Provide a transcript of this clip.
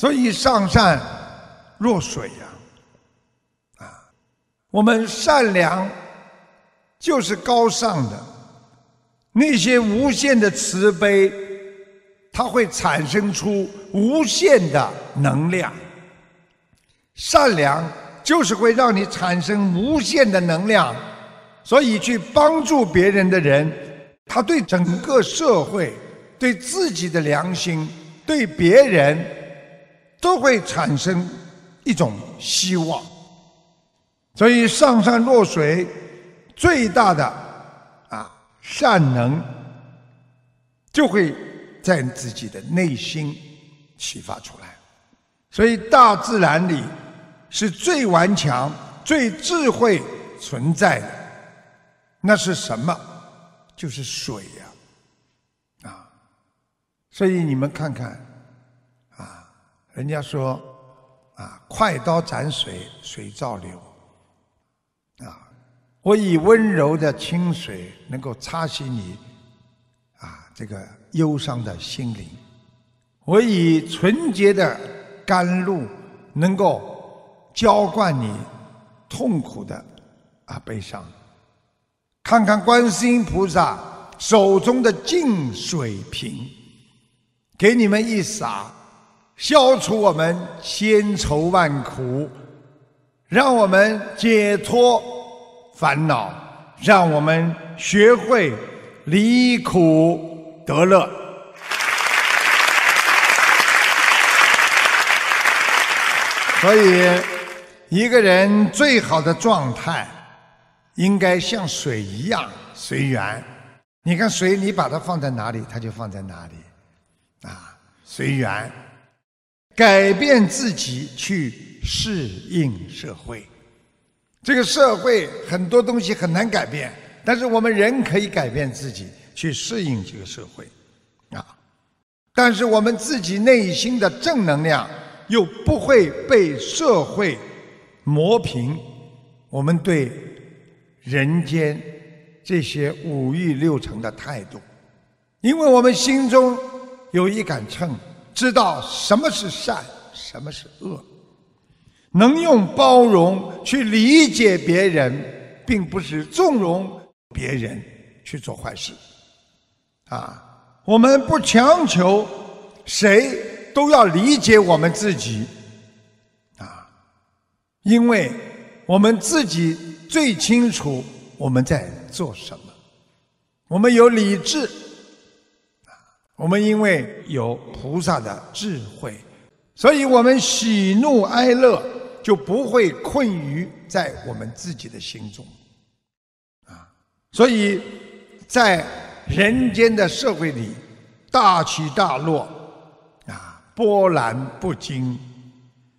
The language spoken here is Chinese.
所以上善若水我们善良就是高尚的，那些无限的慈悲，它会产生出无限的能量。善良就是会让你产生无限的能量，所以去帮助别人的人，他对整个社会、对自己的良心、对别人都会产生一种希望。所以上善若水最大的善能就会在自己的内心启发出来。所以大自然里是最顽强、最智慧存在的，那是什么？就是水所以你们看看人家说快刀斩水，水照流我以温柔的清水能够擦洗你这个忧伤的心灵，我以纯洁的甘露能够浇灌你痛苦的悲伤。看看观世音菩萨手中的净水瓶，给你们一洒，消除我们千愁万苦，让我们解脱烦恼，让我们学会离苦得乐。所以一个人最好的状态应该像水一样随缘。你看水，你把它放在哪里，它就放在哪里随缘，改变自己去适应社会。这个社会很多东西很难改变，但是我们人可以改变自己去适应这个社会但是我们自己内心的正能量又不会被社会磨平我们对人间这些五欲六尘的态度。因为我们心中有一杆秤，知道什么是善，什么是恶，能用包容去理解别人，并不是纵容别人去做坏事我们不强求谁都要理解我们自己因为我们自己最清楚我们在做什么。我们有理智我们因为有菩萨的智慧，所以我们喜怒哀乐就不会困于在我们自己的心中所以在人间的社会里，大起大落波澜不惊